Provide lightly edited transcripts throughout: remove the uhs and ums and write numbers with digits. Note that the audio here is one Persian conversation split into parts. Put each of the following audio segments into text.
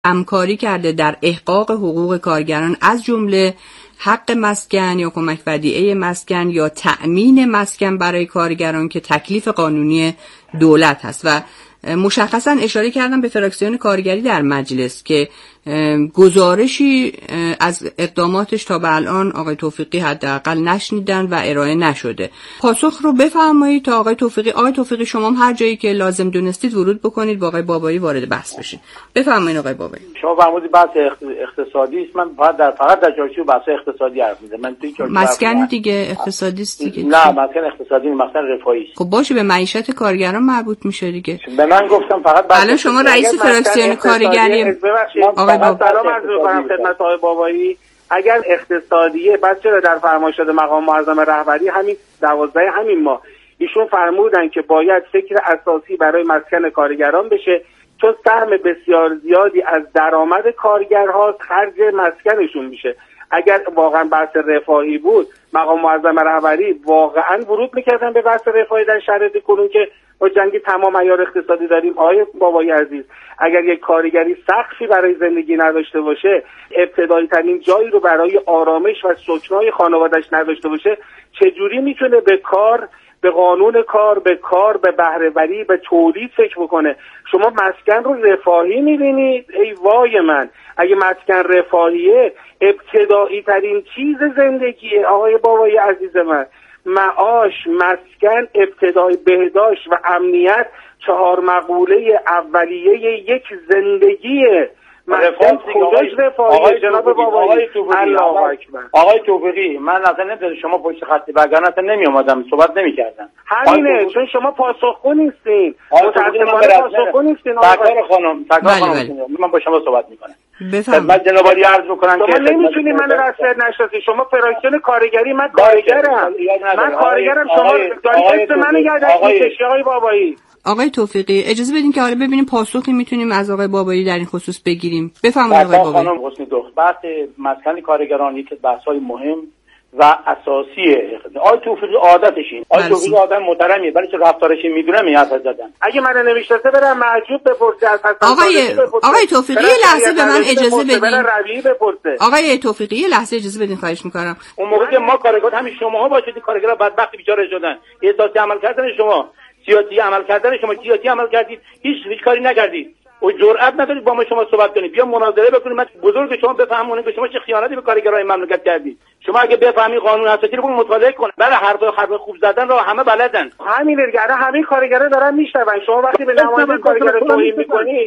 همکاری کرده در احقاق حقوق کارگران، از جمله حق مسکن یا کمک ودیعه مسکن یا تأمین مسکن برای کارگران که تکلیف قانونی دولت هست. و مشخصا اشاره کردم به فراکسیون کارگری در مجلس که گزارشی از اقداماتش تا به الان آقای توفیقی حداقل نشنیدن و ارائه نشده. پاسخ رو بفرمایید تا آقای توفیقی. آقای توفیقی شما هم هر جایی که لازم دونستید ورود بکنید، با آقای بابایی وارد بحث بشید. بفرمایید آقای بابایی. شما فرمودید بحث اقتصادی است، من فقط در چارچوب بحث اقتصادی حرف میزنم. من توی مسکن دیگه اقتصادی است دیگه. نه مسکن اقتصادی نیست، مسکن رفاهی است. خب باشه، به معیشت کارگران مربوط میشه دیگه. به من گفتم فقط الان شما رئیس فراکسیون کارگری آقای سلام عرض می‌کنم خدمت آقای بابایی. اگر اقتصادیه بس چرا در فرمایشات مقام معظم رهبری همین 12 همین ماه ایشون فرمودن که باید فکر اساسی برای مسکن کارگران بشه، چون سهم بسیار زیادی از درآمد کارگرها خرج مسکنشون میشه. اگر واقعا بحث رفاهی بود مقام معظم رهبری واقعا ورود میکردن به بحث رفاهی در شرایط کنون که با جنگ تمام عیار اقتصادی داریم. آقای بابایی عزیز، اگر یک کارگری سقفی برای زندگی نداشته باشه، ابتدایی ترین جایی رو برای آرامش و سکنای خانواده‌اش نداشته باشه، چجوری میتونه به کار، به قانون کار، به بهره‌وری، به تولید فکر بکنه؟ شما مسکن رو رفاهی میبینید؟ ای وای من، اگه مسکن رفاهیه، ابتدایی ترین چیز زندگیه آقای بابایی عزیز من. معاش، مسکن، ابتدای بهداشت و امنیت 4 مقوله اولیه یک زندگیه. مسکن کجاش رفاهیه جناب بابایی؟ الله اکبر. آقای توفیقی، من اصلا نمیدونم شما پشت خطی وگرنه اصلا نمی اومدم صحبت نمی‌کردم. همینه، چون شما پاسخگو نیستین. متأسفانه پاسخگو نیستین. سرکار خانم، من با شما صحبت می‌کنم. بفرمایید. من جنابالی عرض می‌کنم که شما نمی‌تونید منو رسمیت نشناسید. شما فراکسیون کارگری، من کارگرم. شما دارید اسم منو یادداشت می‌کشید آقای بابایی. آقای توفیقی اجازه بدین که حالا ببینیم پاسخی میتونیم از آقای بابایی در این خصوص بگیریم. بفرمایید آقای بابایی. خانم حسنی دخت، بحث مسکن کارگران یک بحث‌های مهم و اساسیه. آقای توفیقی عادتشین. آقای توفیقی آدم محترمیه، ولی چه رفتارش میدونم این حرف زدن. اگه من نمیشناسه برم معجوب بپرسه از آقای توفیقی یه لحظه به من اجازه بدین. آقای توفیقی یه لحظه اجازه بدین خواهش می‌کنم. اون موقع که ما کارگران همین شماها باشید، کارگران بدبخت بیچاره شدن. احساسی عمل کردن شما، سیاسی عمل کردن شما، سیاسی عمل کردید، هیچ کاری نکردید. و جرئت ندارید با ما شما صحبت کنید. بیا مناظره بکنید، من بزرگ شما بفهمونید که شما چه خیانتی به کارگرای مملکت کردید. شما اگه بفهمید قانون اساسی رو مطالعه کنید. برای حرف خوب زدن رو همه بلدن. همین دیگه، همین کارگرا دارن میشنون. شما وقتی به نماینده کارگر توهین میکنید،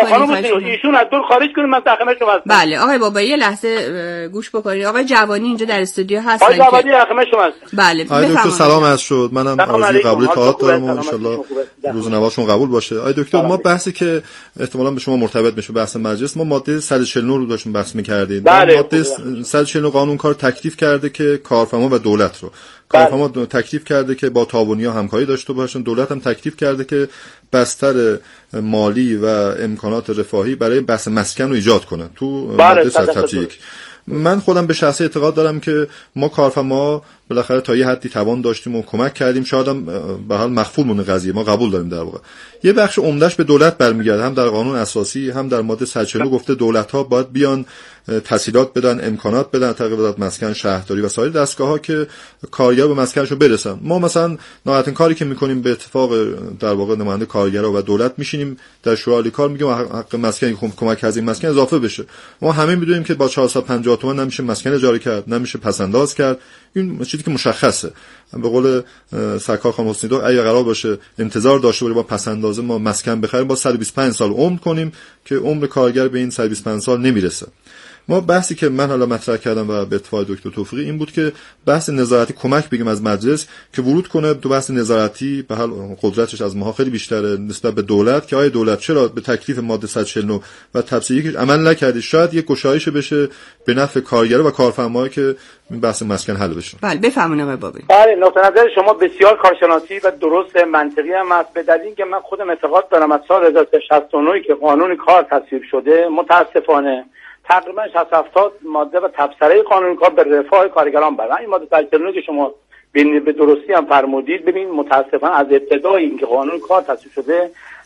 ایشون از دور خارج کنید، من تخمه شما هستم. بله آقای بابایی یه لحظه گوش بکنید. آقای جوانی اینجا در استودیو هستن. آقای جوانی تخمه شما هستم. بله بفرمایید. دکتر سلام عرض شد. منم آرزوی قبول تئاتر دارم و ان شاءالله روزنواشون قبول باشه. آقای دکتر، ما بحثی که احتمالاً به شما مرتبط بشه بحث مجلس، ما ماده 149 رو داشتیم بحث می‌کردیم. ماده 149 قانون کار تکلیف کرده که کارفرما و دولت رو کارفرما تکلیف کرده که با تعاونی‌ها همکاری داشته باشن، دولت هم تکلیف کرده که بستر مالی و امکانات رفاهی برای بحث مسکن رو ایجاد کنه تو ماده 101. من خودم به شخصه اعتقاد دارم که ما کارفرما بالاخره تا یه حدی توان داشتیم و کمک کردیم، شاید هم به حال مخفول مونه قضیه، ما قبول داریم در واقع. یه بخش عمدهش به دولت برمیگرده، هم در قانون اساسی هم در ماده 140 گفته دولت‌ها باید بیان تسهیلات بدن، امکانات بدن، تغییرات مسکن، شهرداری و سایر دستگاه‌ها که کارگر به مسکنشون برسن. ما مثلا نهایتاً کاری که می‌کنیم به اتفاق در واقع نماینده کارگرا و دولت میشینیم در شورای کار میگیم حق مسکن کمک از این مسکن اضافه بشه. ما همه می‌دونیم که با 450 تومان نمیشه مسکن اجاره کرد، نمیشه پس‌انداز کرد. این چیزی که مشخصه. به قول سرکار خانم حسنی دو اگه قرار باشه انتظار داشته باشیم با پس‌اندازه ما مسکن بخریم، با 125 سال عمر کنیم که عمر کارگر به این 125 سال نمیرسه. ما بحثی که من حالا مطرح کردم و به اتفاق دکتر توفیقی این بود که بحث نظارتی کمک بگیم از مجلس که ورود کنه تو بحث نظارتی، به حال قدرتش از ما خیلی بیشتره نسبت به دولت، که آیا دولت چرا به تکلیف ماده 149 و تفسیر یکش عمل نکردی؟ شاید یک گشایش بشه به نفع کارگر و کارفرمایی که این بحث مسکن حل بشه. بله بفرمایید آقای بابایی. بله، نقطه نظر شما بسیار کارشناسی و درست منطقی هم است. به دلیل اینکه من خودم اعتقاد دارم از سال 1969 که قانون کار تصویب شده، متاسفانه تقریبا 60-70 ماده و تبصره قانون کار به رفاه کارگران برای این ماده 149 که شما به درستی هم فرمودید. ببین متاسفانه از ابتدای اینکه قانون کار تصویب شده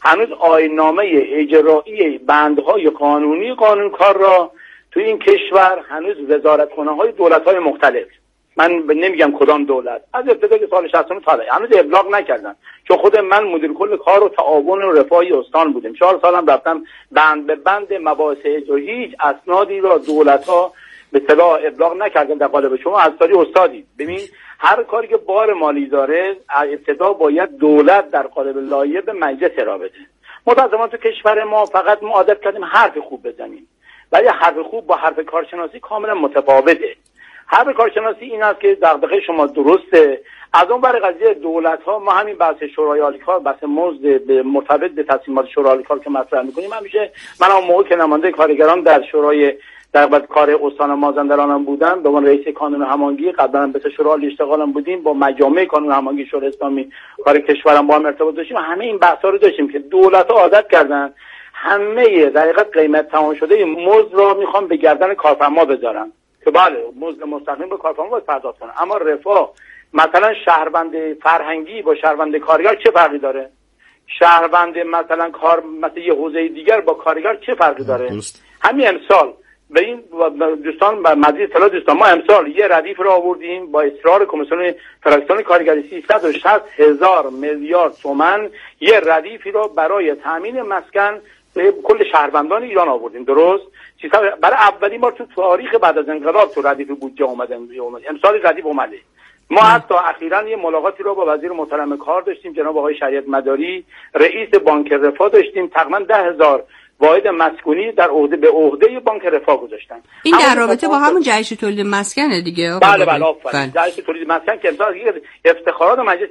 هنوز آیین‌نامه اجرایی بندهای قانونی قانونکار را تو این کشور هنوز وزارتخانه‌های دولت‌های مختلف، من نمیگم کدام دولت، از ابتدای سال 69 تا هنوز ابلاغ نکردن. چون خود من مدیر کل کار و تعاون و رفاهی استان بودم، 4 سالم رفتم بند به بند مباحث اجرایی، هیچ اسنادی را دولت‌ها به اصطلاح ابلاغ نکردن در قالب شما استادی. ببین هر کاری که بار مالی داره ابتدا باید دولت در قالب لایحه به مجلس ارائه بده. متأسفانه تو کشور ما فقط ما عادت کردیم حرف خوب بزنیم، ولی حرف خوب با حرف کارشناسی کاملا متفاوته. حرف کارشناسی این است که دغدغه شما درسته. از اون برای قضیه دولت‌ها ما همین بحث شورای عالی کار، بحث مزد مرتبط به تصمیمات شورای عالی کار که مطرح می‌کنیم، همیشه من اون موقع که نماینده کارگران در شورای در بعد کار استان مازندرانم بودم به عنوان رئیس کانون هماهنگی، قبلا به شورای عالی اشتغالم بودیم، با مجامع کانون هماهنگی شورای اسلامی کار کشورم با هم ارتباط داشتیم. همه این بحث‌ها رو داشتیم که دولت‌ها عادت کردن همه در حقیقت قیمت تمام شده مزد را میخوان به گردن کارفرما بذارن که بله مزد مستقیم به کارفرما باید پرداخت کنه، اما رفاه مثلا شهروند فرهنگی با شهروند کارگر چه فرقی داره؟ شهروند مثلا مثلا یه حوزه دیگر با کارگر چه فرقی داره؟ همین امسال به این دوستان مزید اطلاع دوستان، ما امسال یه ردیف رو آوردیم با اصرار کمیسیون فراکسیون کارگری 360,000 میلیارد تومان یه ردیفی رو برای تامین مسکن به کل شهروندان ایران آوردیم. درست؟ برای اولین بار تو تاریخ بعد از انقلاب تو ردیف بودجه اومده. امسال ردیف اومده. ما حتی اخیراً یه ملاقاتی رو با وزیر محترم کار داشتیم، جناب آقای شریعت مداری، رئیس بانک رفاه داشتیم، تقریباً 10,000 واحد مسکونی در به عهده بانک رفاه گذاشتن. این در رابطه با همون جهش تولید مسکن دیگه. بله آفرین. جهش تولید مسکن که امسال افتخارات مجلس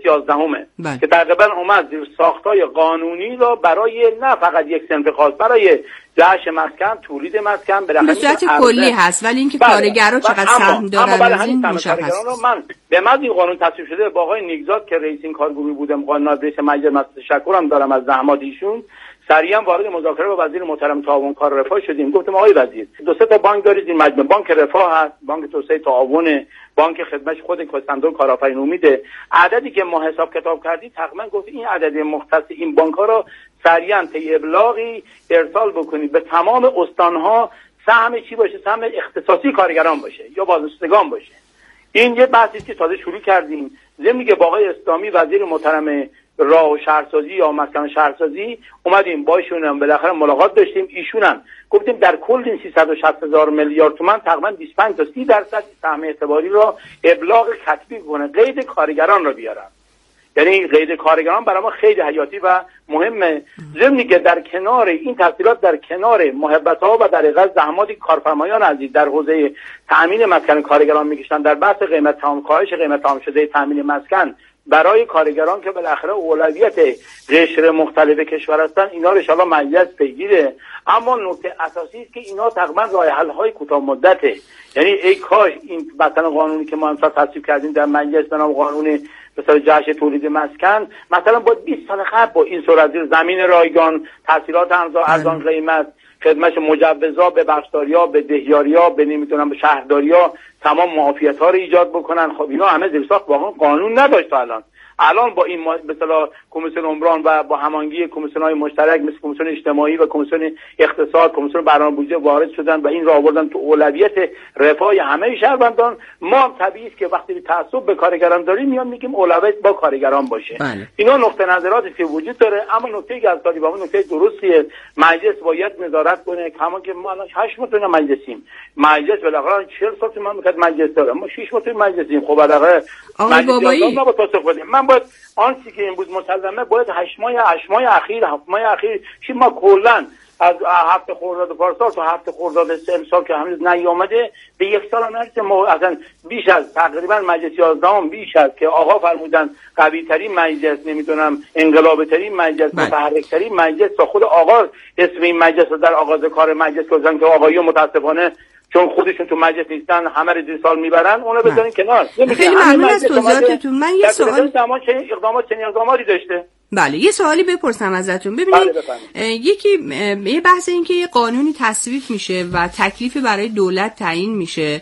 11 که تقریبا اومد زیر ساختای قانونی را برای نه فقط یک صنف خاص، برای جهش مسکن، تولید مسکن به صورت کلی هست، ولی اینکه کارگرها چقدر سهم دارن از این مشخص. من به مد این قانون تصویب شده با آقای نیگزاد که رئیس این کارگروه بودم، قانون رئیس مجلس، تشکرم دارم از زحمات ایشون، سریعا وارد مذاکره با وزیر محترم تعاون کار رفاه شدیم. گفتم آقای وزیر 2-3 تا بانک دارید این مجموعه، بانک رفاه هست، بانک توسعه تعاون، بانک خدمت خود صندوق کارآفرین امیده، عددی که ما حساب کتاب کردیم تقریبا گفت این عدد مختص این بانک ها رو سریعا طی ابلاغی ارسال بکنید به تمام استانها، سهم چی باشه؟ سهم اختصاصی کارگران باشه یا بازنشستگان باشه. این یه بحثی که تازه شروع کردیم. ضمن که با آقای اسلامی وزیر محترم راه و شهرسازی یا مسکن شهرسازی اومدیم با ایشون هم بالاخره ملاقات داشتیم، ایشون هم گفتیم در کل این 360,000 میلیارد تومان تقریبا 25 تا 30% سهم اعتباری را ابلاغ کتبی کنه، قید کارگران را بیارن. یعنی قید کارگران برای ما خیلی حیاتی و مهمه. ضمن که در کنار این تفصیلات، در کنار محبت‌ها و در حقیقت زحماتی کارفرمایان عزیز در حوزه تامین مسکن کارگران میکشن، در بحث قیمت تمام کاهش قیمت تمام شده تامین مسکن برای کارگران که بالاخره اولویت قشر مختلف کشور هستن، اینا رو ان شاءالله مجلس پیگیره. اما نکته اساسی است که اینا تقریبا راه حل های کوتاه مدته. یعنی ای کاش این مثلا قانونی که ما امسال تصویب کردیم در مجلس به نام قانون مثلا جهش تولید مسکن، مثلا با 20 سال قبل با این صورت زمین رایگان، تحصیلات ارزان قیمت، خدمت مجوزا به بخشداریا، به دهیاریا، به نمیدونم به شهرداریا، تمام معافیت‌ها رو ایجاد بکنن. خب اینا همه زیر ساخت واقعا قانون نداشت تا الان با این مثلا کمیسیون عمران و با هماهنگی کمیسیون‌های مشترک مثل کمیسیون اجتماعی و کمیسیون اقتصاد، کمیسیون برنامه بودجه وارد شدن و این را آوردن تو اولویت رفاه همه شهروندان. ما طبیعی است که وقتی تعصب به کارگران داریم میام میگیم اولویت با کارگران باشه. اینا نقطه نظراتی که وجود داره، اما نکته که از کاری با نکته درستیه. مجلس باید نظارت کنه، کما که ما الان 8 ماه تو مجلسیم، مجلس بالاخره 40 سال تو مملکت مجلس داره، ما 6 ماه تو مجلسیم. خب بالاخره مجلس ما با پاسخ بدیم. من باید آنچه که این بود مسلمه باید 8 ماه اخیر چی ما کلا از 7 خرداد پارسال تا 7 خرداد امسال که هنوز نیامده به 1 سال نرسه. ما اصلا بیش از تقریبا مجلس 11 بیش از که آقا فرمودن قوی ترین مجلس، نمیدونم انقلابی ترین مجلس، متحرک ترین مجلس، تا خود آقا اسم این مجلس رو در آغاز کار مجلس گذاشتن که آقایون متاسفانه چون خودشون تو مجلس نیستن همه رو زیر سال میبرن، اونو بذارین کنار. خیلی ممنون از توضیحاتتون. من یه سوال چنین اقداماتی داشته. بله یه سوالی بپرسم ازتون. ببینید یه بحث این که یه قانونی تصویب میشه و تکلیفی برای دولت تعیین میشه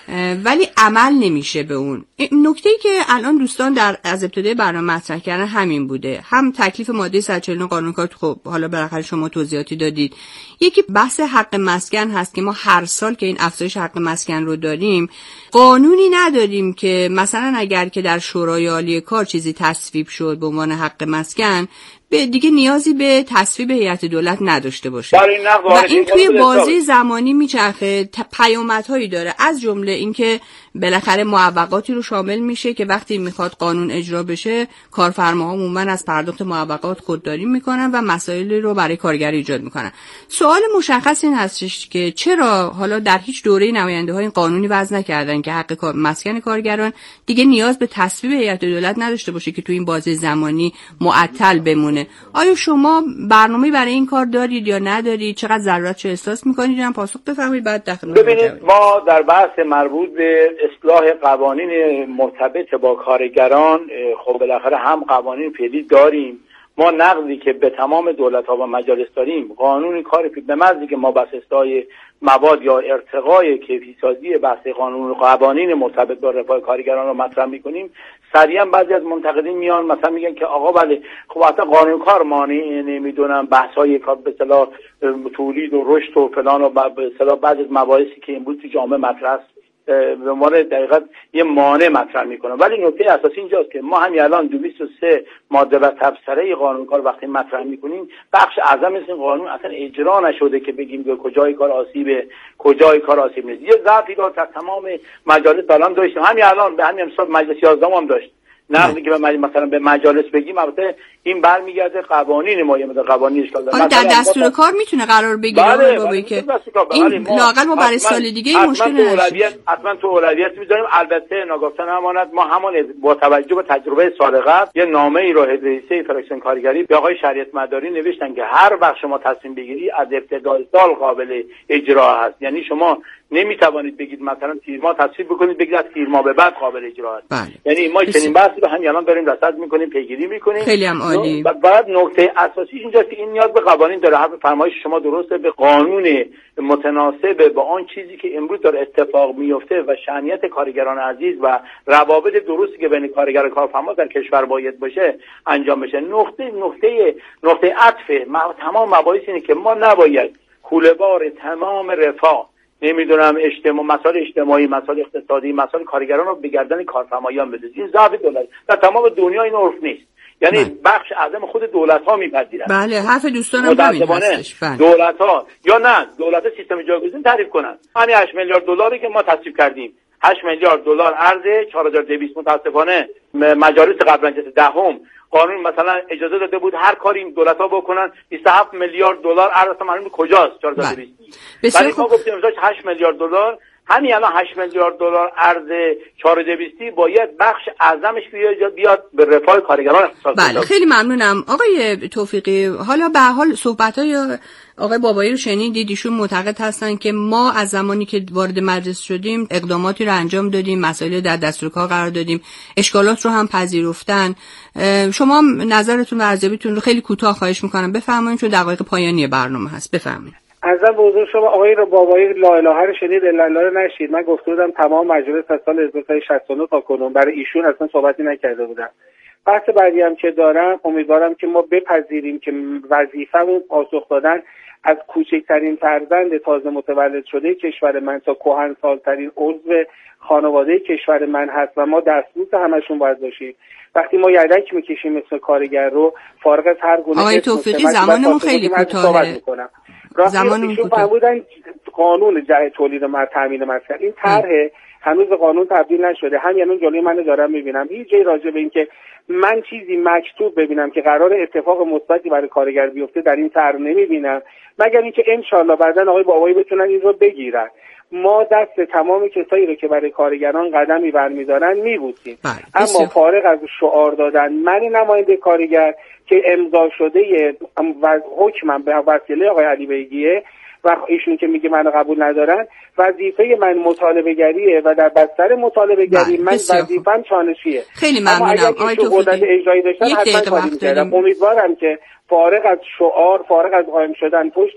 ولی عمل نمیشه به اون. نکته‌ای که الان دوستان از ابتدای برنامه مطرح کردن همین بوده، هم تکلیف ماده 149 قانون کار، خب حالا بالاخره شما توضیحاتی دادید. یکی بحث حق مسکن هست که ما هر سال که این افزایش حق مسکن رو داریم قانونی نداریم که مثلا اگر که در شورای عالی کار چیزی تصویب شد به عنوان حق مسکن به دیگه نیازی به تصویب هیئت دولت نداشته باشه و این توی بازی زمانی میچرخه، پیامدهایی داره، از جمله اینکه بالاخره معوقاتی رو شامل میشه که وقتی میخواد قانون اجرا بشه کارفرماها عموما از پرداخت معوقات خودداری میکنن و مسائلی رو برای کارگر ایجاد میکنن. سوال مشخص این هستش که چرا حالا در هیچ دوره نماینده‌ها این قانونی وضع نکردن که حق مسکن کارگران دیگه نیاز به تصویب هیئت دولت نداشته باشه که تو این بازی زمانی معطل بمونه. آیا شما برنامه‌ای برای این کار دارید یا ندارید؟ چقدر ضرورتش احساس می‌کنید؟ هم پاسخ بفرمایید بعد داخل. ببینید ما در بحث مربوط به اصلاح قوانین مرتبط با کارگران خب بالاخره هم قوانین فعلی داریم. ما نقضی که به تمام دولت‌ها و مجالس داریم، قانون کار به محضی که ما بحث اصلاح مواد یا ارتقای کیفیت‌سازی بحث قوانین مرتبط با رفاه کارگران رو مطرح می‌کنیم، سریعا بعضی از منتقدین میان مثلا میگن که آقا بله خب اصلا قانون کار مانع نمیدونم بحث‌های کار به اصطلاح تولید و رشد و فلان و به اصطلاح بعضی از مباحثی که امروز تو جامعه مطرح است به عنوان دقیقاً یه مانع مطرح میکنه. ولی نکته اساسی اینجاست که ما همین الان 223 ماده و تبصره قانون کار وقتی مطرح میکنیم بخش اعظم از این قانون اصلا اجرا نشده که بگیم که کجای کار آسیبه کجای کار آسیب نیست. یه ضعفی رو در تمام مجالس الان داشتیم، همین الان به همین امسال مجلس 11 هم داشت نقدی که مثلا به مجالس بگیم البته این برمیگرده قوانین ما، یه مقدار قوانین اشکال داره. در دستور کار میتونه قرار بگیره بابایی که این لااقل ما برای سال دیگه این مشکل نداره. حتما تو اولویت میذاریم. البته ناگفتن هماند ما همان با توجه به تجربه سال قبل یه نامه‌ای رو رئیسه فراکسیون کارگری به آقای شریعت مداری نوشتن که هر وقت شما تصمیم بگیری از ابتدای سال قابل اجرا هست. یعنی شما نمیتوانید بگید مثلا تیر ماه تصویب بکنید بگید از تیر ماه به بعد قابل اجرا است. یعنی ما چنین بحثی رو همین الان داریم رصد میکنیم، پیگیری میکنیم. خیلی هم عالی. بعد نکته اساسی اینجاست که این نیاز به قوانین داره. حرف فرمایش شما درسته، به قانون متناسب با آن چیزی که امروز داره اتفاق میفته و شأنیت کارگران عزیز و روابط درستی که بین کارگر و کارفرما در کشور باید باشه انجام بشه. نقطه عطف تمام مباحث اینه که ما نباید کوله‌بار تمام رفاه نمیدونم مسائل اجتماعی، مسائل اقتصادی، مسائل کارگران رو به گردن کارفرمایان بدید. این ضعف دولت در تمام دنیا این عرف نیست. یعنی بخش اعظم خود دولت‌ها میپذیرن. بله حرف دوستانم همین هستش. دولت‌ها یا نه دولت‌ها سیستم جایگزین تعریف کنن. همین 8 میلیارد دلاری که ما تصویب کردیم 8 میلیارد دلار ارز 4200 متاسفانه مجالس قبل از دهم قانون مثلا اجازه داده بود هر کاری این دولت‌ها بکنن 27 میلیارد دلار ارز معلومه کجاست 4200. ولی ما گفتیم 8 میلیارد دلار همین الان 8 میلیارد دلار ارز 4200 باید بخش اعظمش بیاد به رفاه کارگران اختصاص بده. بله خیلی ممنونم آقای توفیقی. حالا به حال صحبت‌های آقای بابایی رو شنیدید، ایشون معتقد هستن که ما از زمانی که وارد مجلس شدیم اقداماتی رو انجام دادیم، مسائل در دستور کار قرار دادیم، اشکالات رو هم پذیرفتن. شما نظرتون و ارزیابیتون رو خیلی کوتاه خواهش می‌کنم بفرمایید چون دقایق پایانی برنامه هست. بفرمایید. عرضم به حضور شما آقای بابایی لا اله رو شنید الا الله رو نشید. من گفته بودم تمام مجلس از سال 1969 تا کنون برای ایشون اصلا صحبتی نکرده بودم. بحث بعدی هم که دارم امیدوارم که ما بپذیریم که وظیفه‌مون پاسخ دادن از کوچکترین فرزند تازه متولد شده کشور من تا کهنسال‌ترین عضو خانواده کشور من هست و ما دستمزد همشون باید باشیم. وقتی ما یدک میکشیم مثل کارگر رو فارغ از هر گونه آقای توفیقی زمانمون خیلی کوتاهه. زمانمون فرمودن قانون تولید تامین مسکن این طرح هنوز به قانون تبدیل نشده. همین جلوی من دارم میبینم هیچ جای راجع به این که من چیزی مکتوب ببینم که قرار اتفاق مثبتی برای کارگر بیفته در این طرح نمیبینم، مگر اینکه انشالله بعداً آقای بابایی بتونن این رو بگیرن. ما دست تمام کسایی رو که برای کارگران قدمی برمی‌دارن میبوسیم، اما فارغ از شعار دادن من نماینده کارگر که امضا شده و حکمم به وسیله آقای علی بیگیه و ایشون که میگه منو قبول ندارن، وظیفه من مطالبه گریه و در بستر مطالبه گری من وظیفه‌م چانشیه. خیلی ممنونم آقای توفیقی. اجرایی داشتن حتما کاری می‌کردم. امیدوارم که فارغ از شعار، فارغ از قائم شدن پشت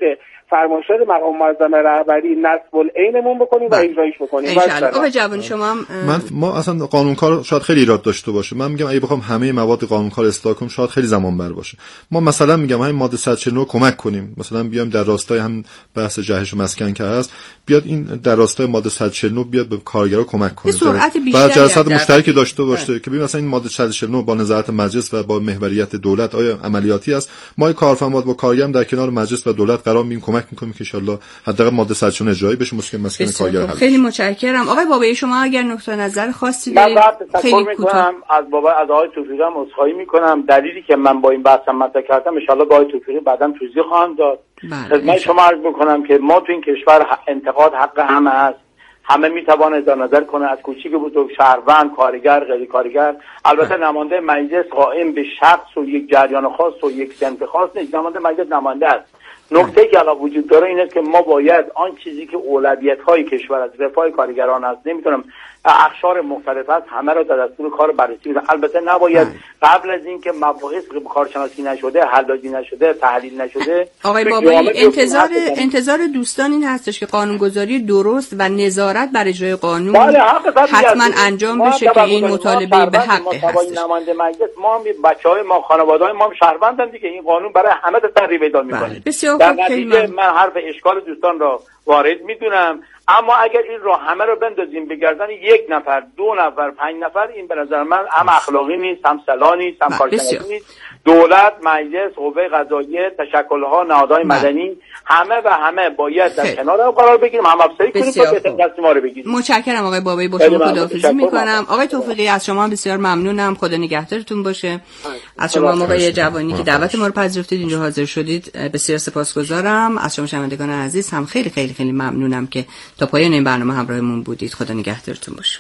فرمایشات مقام معظم رهبری نصب العینمون بکنیم و اجرایش بکنیم. آقا جوانی شما ما اصلا قانونکار شاید خیلی ایراد داشته باشه. من میگم اگه بخوام همه مواد قانونکار اصلاح کنیم شاید خیلی زمان بر باشه. ما مثلا میگم همین ماده 149 کمک کنیم، مثلا بیام در راستای هم بحث جهش مسکن که هست، بیاد این در راستای ماده 149 بیاد به کارگرا کمک کنه. بعد جلسات مشترکی داشته باشه که ببین مثلا این ماده 149 با نظارت مجلس و با محوریت دولت آیا عملیاتی است. ما کارفرما با کارگر در کنار مجلس و دولت قرار می‌گیریم کمک می‌کنیم که ان شاءالله حداقل ماده 149 اجرایی بشه، مسکن کارگر حل. خیلی متشکرم. آقای بابایی شما اگر نقطه نظر خاصی دارید خیلی می‌کنم از آقای توفیقی هم عذرخواهی می‌کنم. دلیلی که من با این بحث مطرح کردم ان شاءالله با آقای توفیقی بعداً توضیح خواهم داد. خدمت شما عرض می‌کنم که ما تو این کشور انتقاد حق همه است. همه میتوانه اظهار نظر کنه، از کوچیک بزرگ، شهروند، کارگر، غیر کارگر. البته نماینده مجلس قائم به شخص و یک جریان خاص و یک صنف خاص نیست. نماینده مجلس نماینده است. نکته که الان وجود داره این است که ما باید آن چیزی که اولویت‌های کشور از رفاه کارگران است، نمیتونم اقشار مختلف است، همه را در دستور کار بررسی بدم. البته نباید قبل از اینکه مباحث کارشناسی نشده، حلاجی نشده، تحلیل نشده. آقای بابایی انتظار دوستان این هستش که قانونگذاری درست و نظارت بر اجرای قانون حتما انجام بشه که این مطالبه به حق هستش. نماینده مجلس ما بچهای ما خانواده‌های ما شهروندن دیگه، این قانون برای همه تقریبا اعلام می‌کنه. در نتیجه من حرف اشکال دوستان را وارد میدونم، اما اگر این رو همه رو بندازیم به گردن یک نفر، دو نفر، 5 نفر، این به نظر من هم اخلاقی نیست، هم صلاح نیست، هم کارشناسی نیست. دولت، مجلس، قوه قضاییه، تشکل‌ها، نهادهای مدنی همه باید در کنار قرار بگیریم، هم افزایی کنیم تا بهترین تصمیم رو بگیریم. متشکرم آقای بابایی، با شما خداحافظی می‌کنم. آقای توفیقی از شما بسیار ممنونم، خدا نگهدارتون باشه. از شما آقای جوانی که دعوت ما رو پذیرفتید اینجا حاضر شدید بسیار سپاسگزارم. از شما شنوندگان عزیز هم خیلی خیلی خیلی ممنونم که تا پایان این برنامه همراهمون بودید. خدا نگهدارتون باشه.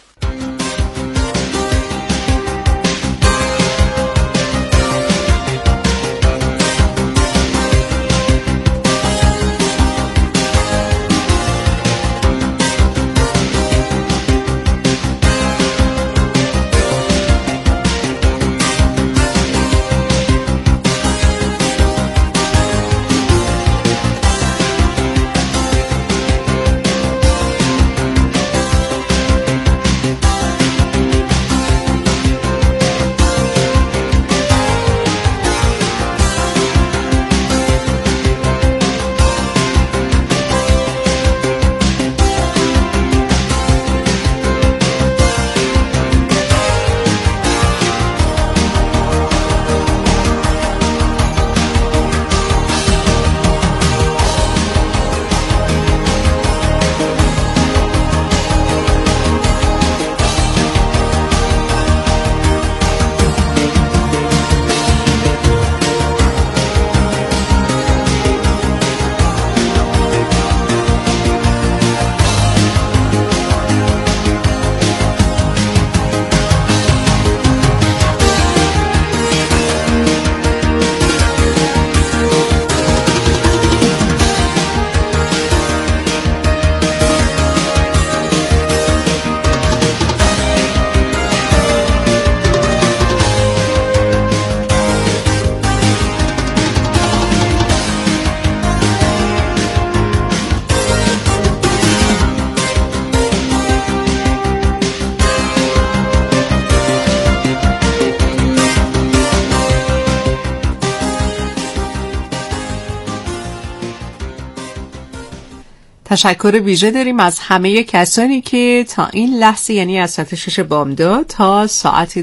تشکر ویژه داریم از همه کسانی که تا این لحظه، یعنی از ساعت 6 بامداد تا ساعت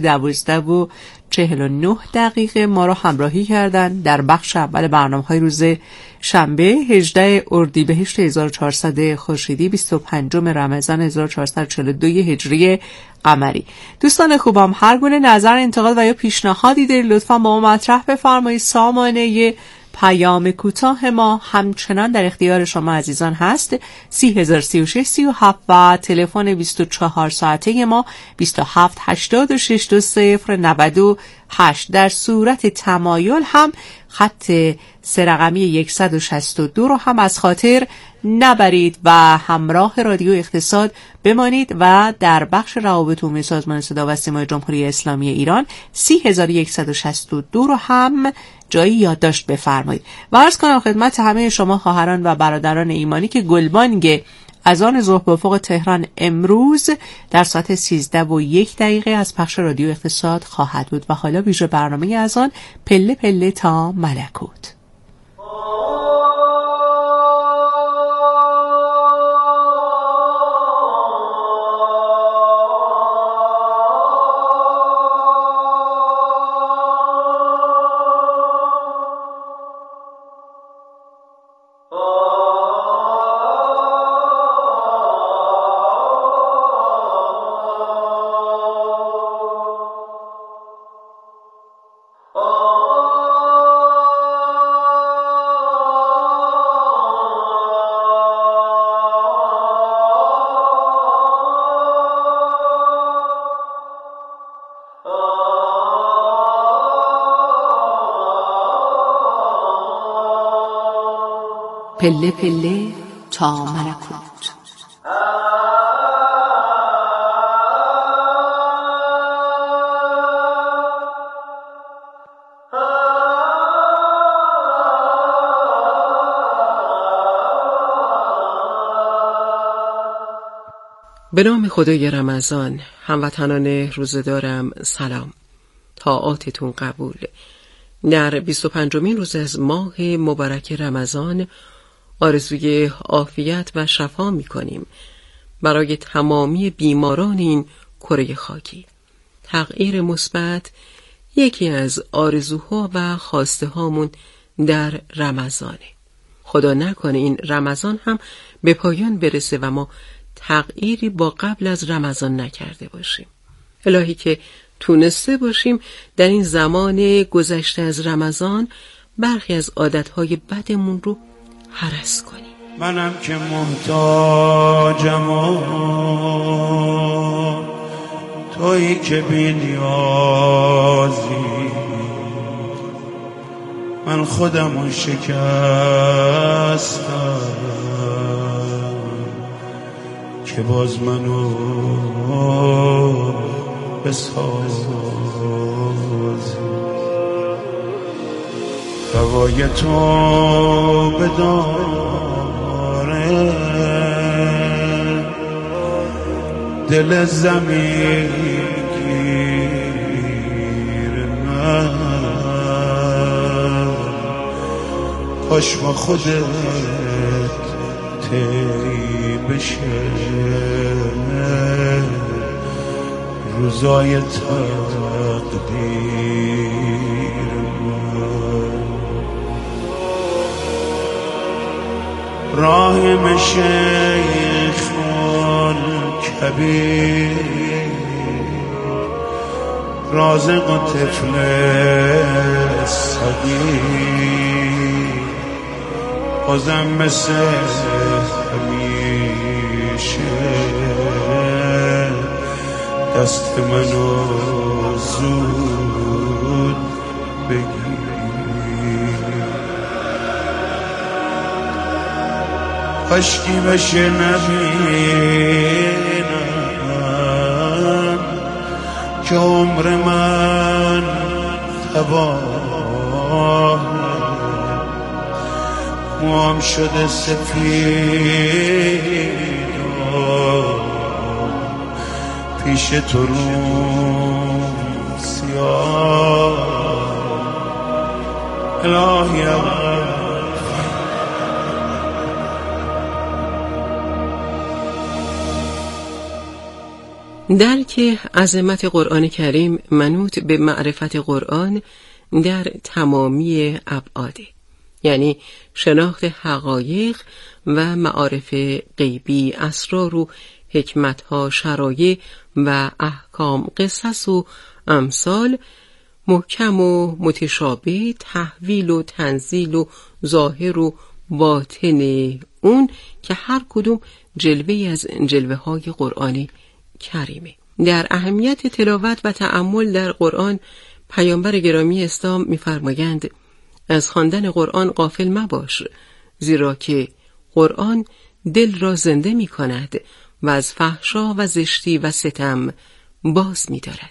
12:49 ما را همراهی کردند در بخش اول برنامه‌های روز شنبه 18 اردیبهشت 1400 خورشیدی 25 رمضان 1442 هجری قمری. دوستان خوبم، هر گونه نظر، انتقاد و یا پیشنهادی دارید لطفاً با ما مطرح بفرمایید. سامانه پیام کوتاه ما همچنان در اختیار شما عزیزان هست، 303637 و تلفن 24 ساعته ما 27862090 8. در صورت تمایل هم خط 3 رقمی 162 رو هم از خاطر نبرید و همراه رادیو اقتصاد بمانید و در بخش روابط عمومی سازمان صدا و سیمای جمهوری اسلامی ایران 3162 رو هم جایی یادداشت بفرمایید. و عرض کنم خدمت همه شما خواهران و برادران ایمانی که گلبانگ اذان ظهر به افق تهران امروز در ساعت 13:01 از پخش رادیو اقتصاد خواهد بود و حالا ویژه برنامه اذان پله پله تا ملکوت. پله پله تا ملکوت. به نام خدای رمضان. هموطنان روزدارم سلام. طاعاتتون قبول. در 25مین روز از ماه مبارک رمضان آرزوی عافیت و شفا می‌کنیم برای تمامی بیماران این کره خاکی. تغییر مثبت یکی از آرزوها و خواسته هامون در رمضانه. خدا نکنه این رمضان هم به پایان برسه و ما تغییری با قبل از رمضان نکرده باشیم. الهی که تونسته باشیم در این زمان گذشته از رمضان برخی از عادتهای بدمون رو هرس کنیم. منم که محتاجم تویی که بی نیازی، من خودمو شکستم که باز منو بسازی. هوای تو بداره دل زمین گیر من، کاش با خودت تی بشه روزای تقدیر من. راهم شیخ کبیر رازق و طفل صغیر، بازم مثل همیشه دست منو زود بگیر. کاشکی بشه نبینم که عمر من تباه، موام شده سفید پیش تو روم سیاه. الهی درک عظمت قرآن کریم منوط به معرفت قرآن در تمامی ابعاده، یعنی شناخت حقایق و معارف غیبی، اسرار و حکمتها، شرایع و احکام، قصص و امثال، محکم و متشابه، تحویل و تنزیل و ظاهر و باطن اون که هر کدوم جلوه از جلوه های قرآن کریمه. در اهمیت تلاوت و تأمل در قرآن پیامبر گرامی اسلام می‌فرمایند از خواندن قرآن غافل مباش، زیرا که قرآن دل را زنده می‌کند و از فحشا و زشتی و ستم باز می‌دارد.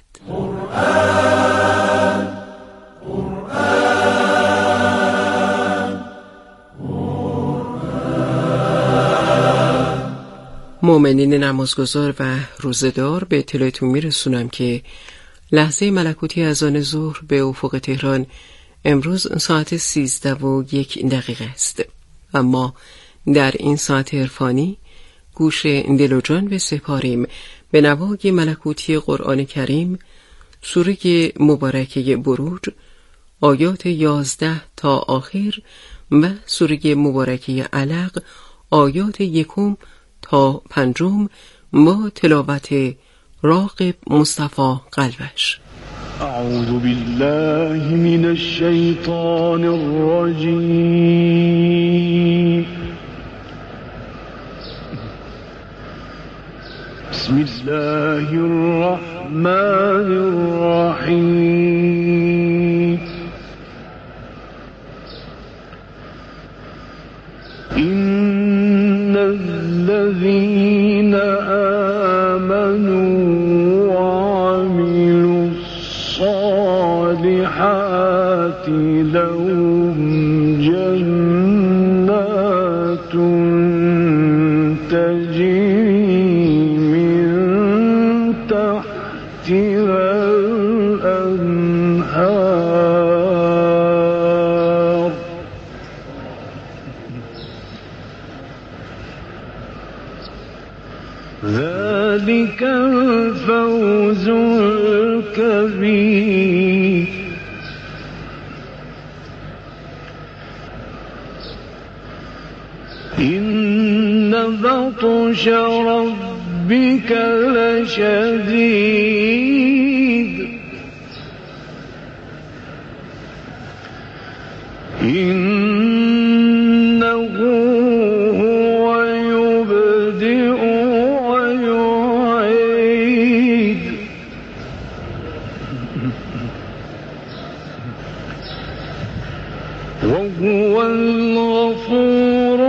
مؤمنین نمازگزار و روزه‌دار، به اطلاعتون میرسونم که لحظه ملکوتی اذان ظهر به افق تهران امروز ساعت 13:01 است. اما در این ساعت عرفانی گوش دل و جان بسپاریم به نوای ملکوتی قرآن کریم، سوره مبارکه بروج، آیات 11 تا آخر و سوره مبارکه علق، آیات 1 تا 5 با تلاوت راغب مصطفی قلبش. اعوذ بالله من الشیطان الرجیم. بسم الله الرحمن الرحیم. إن الذين آمنوا وعملوا الصالحات لهم جنات تجري من تحتها الأنهار ذلك الفوز الكبير. إن بطش ربك لشديد إنه هو يبدئ ويعيد وهو الغفور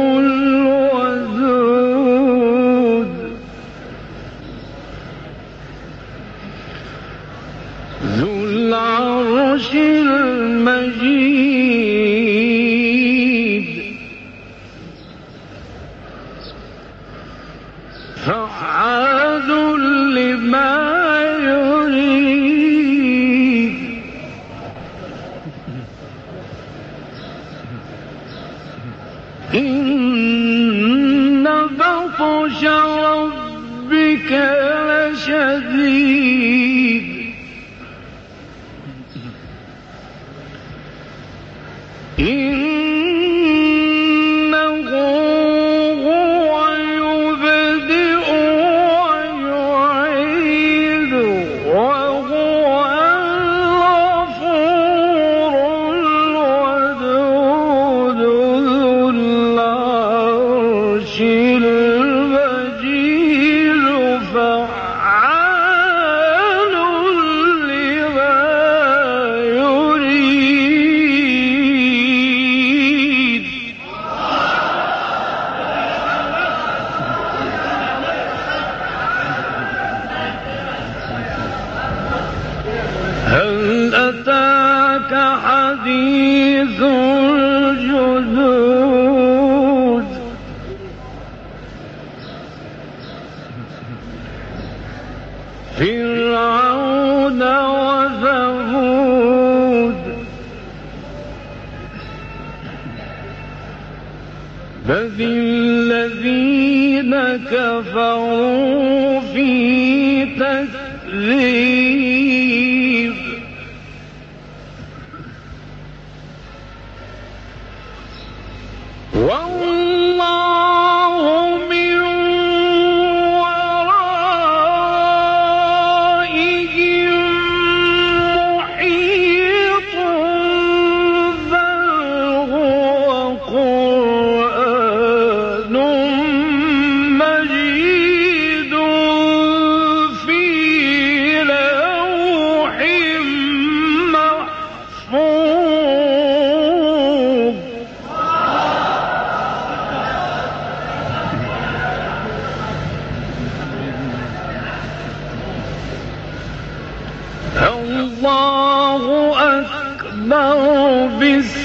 الودود ذو العرش المجيد فعال لما يريد. إن بطش ربك لشديد إنه هو يبدئ ويعيد وهو الغفور الودود ذو العرش المجيد فعال لما يريد. هل أتاك حديث الجنود فرعون وثمود بل الذين كفروا في تكذيب والله من ورائهم محيط بل هو قرآن مجيد في لوح أصبحوا